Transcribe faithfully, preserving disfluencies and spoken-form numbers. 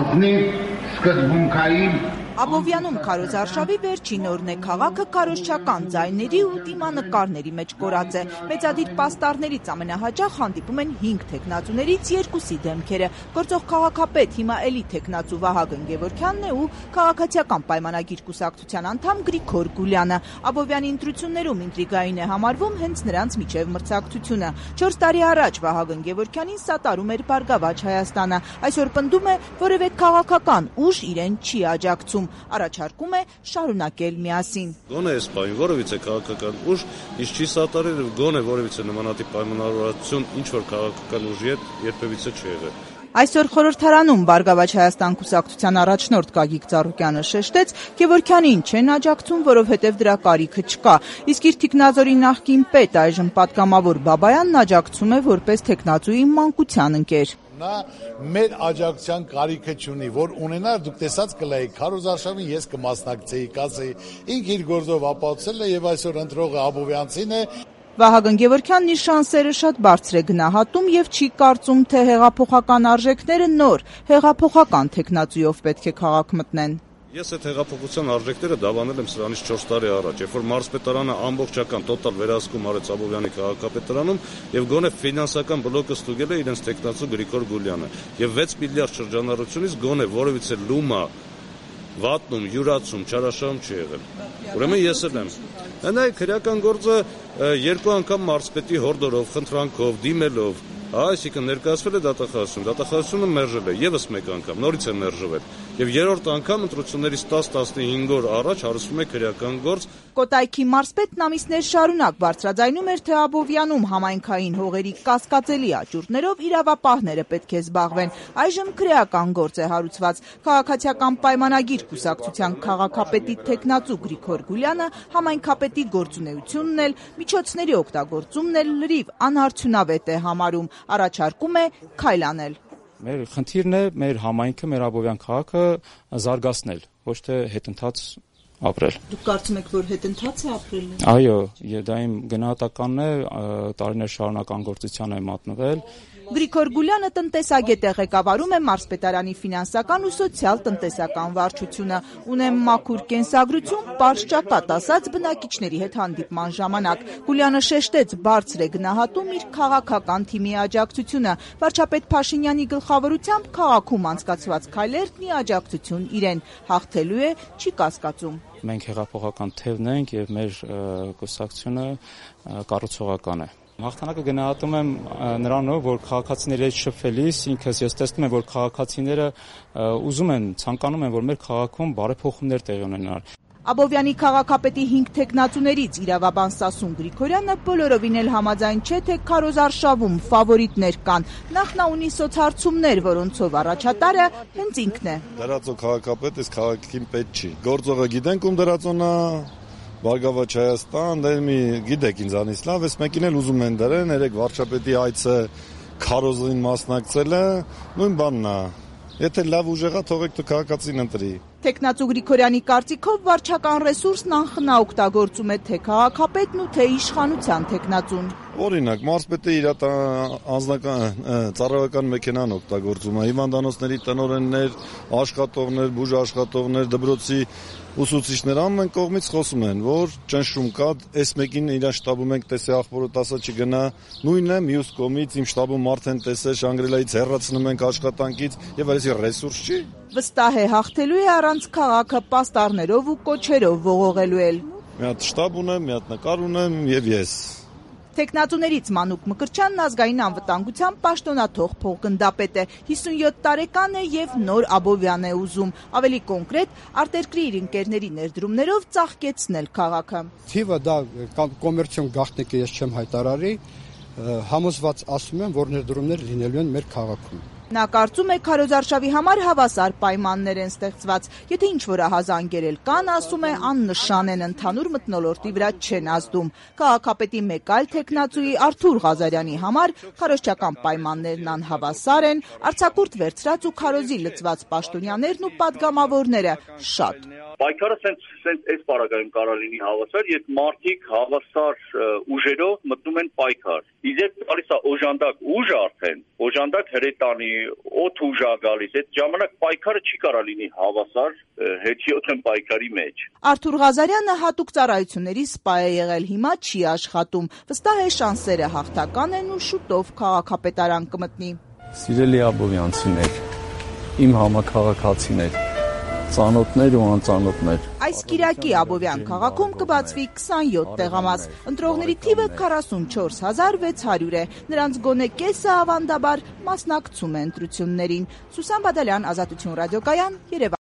օգնի սկզբունքային Աբովյանում քարոզարշավի վերջին օրն է, քաղաքը քարոզչական ձայների ու դիմանկարների մեջ կորած է։ Մեծադիր պաստառներից ամենահաճախ հանդիպում են հինգ թեկնածուներից երկուսի դեմքերը։ Գործող քաղաքապետ հիմա էլի թեկնածու Վահագն Գևորգյանն է ու քաղաքացիական պայմանագիր կուսակցության անդամ Գրիգոր Գուլյանը։ Աբովյանի ընտրություններում ինտրիգային է համարվում հենց նրանց միջև մրցակցությունը։ Չորս տարի առաջ Վահագն Գևորգյանին սատարում էր Բարգավաճ Հայաստանը։ Այսօր պնդում է, որևէ քաղաքական ուժ իրեն չի աջակցում։ Առաջարկում է շարունակել միասին։ Գոնե այս պահին որևիցե քաղաքական ուժ ինչ չի սատարել, գոնե որևիցե նմանատիպ պայմանավորվածություն ինչ որ քաղաքական ուժի հետ երբևիցե չի եղել։ Այսօր խորհրդարանում Բարգավաճ Հայաստան կուսակցության առաջնորդ Գագիկ Ծառուկյանը շեշտեց, Գևորգյանին չեն աջակցում, որովհետև դրա կարիքը չկա։ Իսկ իր թիկնազորի նախկին պետ, այժմ պատգամավոր Բաբայանն աջակցում է որպես թեկնածուի մանկության ընկեր։ Նա մեր աջակցության կարիքը չունի, որ ունենար, դուք տեսած կլայեք, քարոզարշավին ես կմասնակցեի, կասեի, ինք իր գործով ապացուցել է եւ այսօր ընտրողը Աբովյանցին է։ Վահագն Գևորգյանն իր շանսերը շատ բարձր է գնահատում եւ չի կարծում, թե հեղափոխական արժեքները նոր, հեղափոխական թեկնածուով պետք է քաղաք մտնեն։ Ես այդ հեղափոխության արժեքները դավանել եմ սրանից չորս տարի առաջ, երբ որ մարզպետարանը ամբողջական տոտալ վերահսկում արեց Աբովյանի քաղաքապետարանում եւ գոնե ֆինանսական բլոկը ստուգել է իրենց տեխնացու Գրիգոր Գուլյանը եւ վեց միլիարդ շրջանառությունից գոնե որևիցե լումա վատնում, յուրացում, չարաշահում չի եղել։ Ուրեմն ես էլ եմ։ Այնայք քրեական գործը երկու անգամ մարզպետի հորդորով, խնդրանքով, դիմելով, այսինքն ներկայացվել է դատախազություն, դատախազությունը մերժել է եւս մեկ անգամ, նորից է մերժվել։ Եվ երրորդ անգամ ընտրություններից տասը տասնհինգ օր առաջ հարուցվում է քրեական գործ։ Կոտայքի մարզպետն ամիսներ շարունակ բարձրաձայնում էր, թե Աբովյանում համայնքային հողերի կասկածելի աճուրդներով իրավապահները պետք է զբաղվեն։ Այժմ քրեական գործ է հարուցված։ Քաղաքացիական պայմանագիր կուսակցության քաղաքապետի թեկնածու Գրիգոր Գուլյանը համայնքապետի գործունեությունն էլ, միջոցների օգտագործումն էլ լրիվ անարդյունավետ է համարում, առաջարկում է քայլ անել։ Մեր խնդիրն է մեր համայնքը, մեր Աբովյան քաղաքը զարգացնել, ոչ թե հետընթաց ապրել։ Դուք կարծում եք, որ հետընթաց է ապրելն։ Այո, դա իմ գնահատականն է, տարիներ շարունակ անգործության է մատնվել։ Գրիգոր Գուլյանը տնտեսագետ է, ղեկավարում է մարզպետարանի ֆինանսական ու սոցիալ-տնտեսական վարչությունը։ Ունեմ մաքուր կենսագրություն, պարզ ճակատ ասած բնակիչների հետ հանդիպման ժամանակ։ Գուլյանը շեշտեց, բարձր է գնահատում իր քաղաքական թիմի աջակցությունը։ Վարչապետ Փաշինյանի գլխավորությամբ քաղաքում անցկացված քայլերն ի աջակցություն իրեն հաղթելու է, չի կասկածում։ Մենք հեղափոխական թևն ենք եւ մեր կուսակցությունը կառուցողական է։ Հաղթանակը գնահատում եմ նրանով, որ քաղաքացիների հետ շփվելիս ինքս ես տեսնում եմ, որ քաղաքացիները ուզում են, ցանկանում են, որ մեր քաղաքում բարեփոխումներ տեղի ունենան։ Աբովյանի քաղաքապետի հինգ թեկնածուներից իրավաբան Սասուն Գրիգորյանը բոլորովին էլ համաձայն չէ, թե քարոզարշավում ֆավորիտներ կան։ Նախ նա ունի սոցհարցումներ, որոնցով առաջատարը հենց ինքն է։ Դրածո քաղաքապետ էս քաղաքին պետք չի։ Գործողը գիտենք ում դրածոնն է, Բարգավաճ Հայաստան, դե մի գիտեք ինձանից լավ, էս մեկին էլ ուզում են դրեն, երեք վարչապետի այցը քարոզին մասնակցել է, նույն բանն է։ Եթե լավ ուժեղա, թողեք դու քաղաքացին ընտրի։ Թեկնածու Գրիգորյանի կարծիքով վարչական ռեսուրսն անխնա օգտագործում է թե քաղաքապետն ու թե իշխանության թեկնածուն։ Օրինակ, մարզպետը իր անձնական ծառայական մեքենան օգտագործում է, հիվանդանոցների տնօրեններ, աշխատողներ, բուժաշխատողներ, դպրոցի ուսուցիչներ ամեն կողմից խոսում են, որ ճնշում կա, այս մեկին իր շտաբում ենք տեսե ախորոտ ասա չգնա, նույնն է մյուս կողմից իմ շտաբում մարդեն տեսե Շանգրիլայից հեռացնում ենք աշխատանքից եւ այս ռեսուրս չի։ Վստահ է հաղթելու է առանց քաղաքը պաստառներով ու կոչերով ողողելու էլ։ Մի հատ շտաբ ունեմ, մի հատ նկար ունեմ եւ ես։ Թեկնածուներից Մանուկ Մկրտչյանն ազգային անվտանգության պաշտոնաթող փոխգնդապետ է, հիսունյոթ տարեկան է եւ նոր Աբովյան է ուզում, ավելի կոնկրետ արտերկրի իր ընկերների ներդրումներով ծաղկեցնել քաղաքը։ Թիվը դա կոմերցիոն գաղտնիք է, ես չեմ հայտարարի, համոզված ասում եմ, որ ներդրումներ լինելու են մեր քաղաքում։ Նա կարծում է քարոզարշավի համար հավասար պայմաններ են ստեղծված, եթե ինչ-որ ահազանգեր էլ կան, ասում է, աննշան են, ընդհանուր մթնոլորտի վրա չեն ազդում։ Քաղաքապետի մեկ այլ թեկնածուի Արթուր Ղազարյանի համար քարոզչական պայմաններն անհավասար են, արձակուրդ վերցրած ու քարոզի լծված պաշտոնյաներն ու պատգամավորները շատ։ Պայքարը սենց սենց այս պարագայում կարող լինի հավասար, երբ մարդիկ հավասար ուժերով մտնում են պայքար։ Իսկ գալիս է օժանդակ ուժ արդեն, օժանդակ հրետանի, օդ ուժ է գալիս, այդ ժամանակ պայքարը չի կարող լինի հավասար հետիոտն պայքարի մեջ։ Արթուր Ղազարյանը հատուկ ծառայությունների սպա է եղել, հիմա չի աշխատում։ Վստահ է շանսերը հաղթական են ու շուտով քաղաքապետարան կմտնի։ Սիրելի աբովյանցիներ, իմ համաքաղաքացիներ, ծանոթներ ու անծանոթներ։ Այս կիրակի Աբովյան քաղաքում կբացվի քսանյոթ տեղամաս։ Ընտրողների թիվը քառասունչորս հազար վեց հարյուր է։ Նրանց գոնե կեսը ավանդաբար մասնակցում է ընտրություններին։ Սուսան Բադալյան, Ազատություն ռադիոկայան, Երևան։